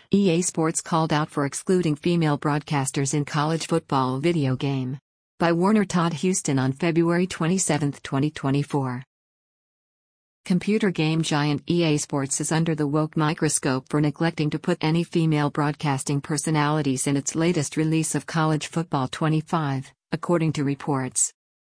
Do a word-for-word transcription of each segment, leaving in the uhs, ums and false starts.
E A Sports called out for excluding female broadcasters in college football video game. By Warner Todd Huston on February twenty-seventh, twenty twenty-four. Computer game giant E A Sports is under the woke microscope for neglecting to put any female broadcasting personalities in its latest release of College Football twenty-five, according to reports.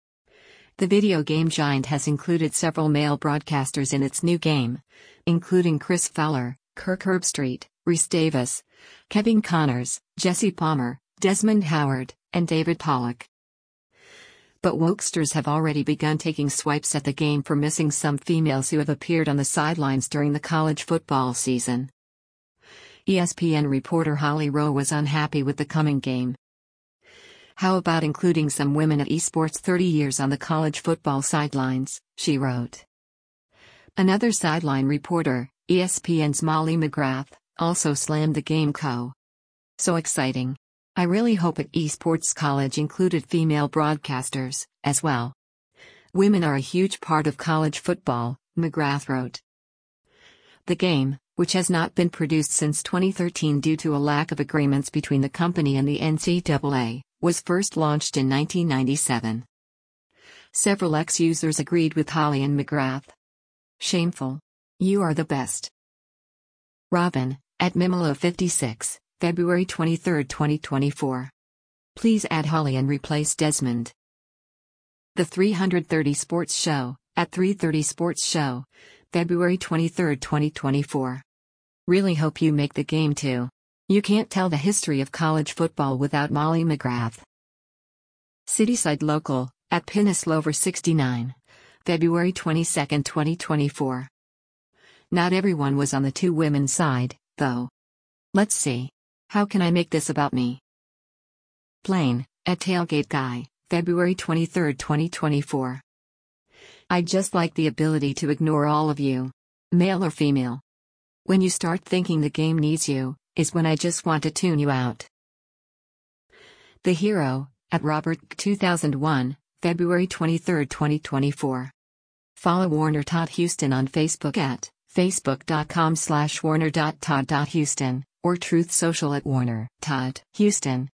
The video game giant has included several male broadcasters in its new game, including Chris Fowler, Kirk Herbstreit, Rhys Davis, Kevin Connors, Jesse Palmer, Desmond Howard, and David Pollock. But wokesters have already begun taking swipes at the game for missing some females who have appeared on the sidelines during the college football season. E S P N reporter Holly Rowe was unhappy with the coming game. "How about including some women at esports thirty years on the college football sidelines," she wrote. Another sideline reporter, E S P N's Molly McGrath, also slammed the game co. "So exciting. I really hope at esports college included female broadcasters, as well. Women are a huge part of college football," McGrath wrote. The game, which has not been produced since twenty thirteen due to a lack of agreements between the company and the N C double A, was first launched in nineteen ninety-seven. Several ex-users agreed with Holly and McGrath. "Shameful. You are the best." Robin, at Mimolo fifty-six, February twenty-third, twenty twenty-four. Please add Holly and replace Desmond. The three thirty Sports Show, at three thirty Sports Show, February twenty-third, twenty twenty-four. Really hope you make the game too. You can't tell the history of college football without Molly McGrath. Cityside Local, at Pinislover sixty-nine, February twenty-second, twenty twenty-four. Not everyone was on the two women's side, though. Let's see. How can I make this about me? Plain, at Tailgate Guy, February twenty-third, twenty twenty-four. I just like the ability to ignore all of you. Male or female. When you start thinking the game needs you, is when I just want to tune you out. The Hero, at Robert two thousand one, February twenty-third, twenty twenty-four. Follow Warner Todd Huston on Facebook at facebook.com slash warner.todd.huston, or Truth Social at Warner Todd Huston.